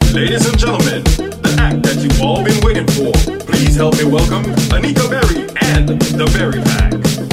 Ladies and gentlemen, the act that you've all been waiting for. Please help me welcome Anika Berry and the Berry Pack.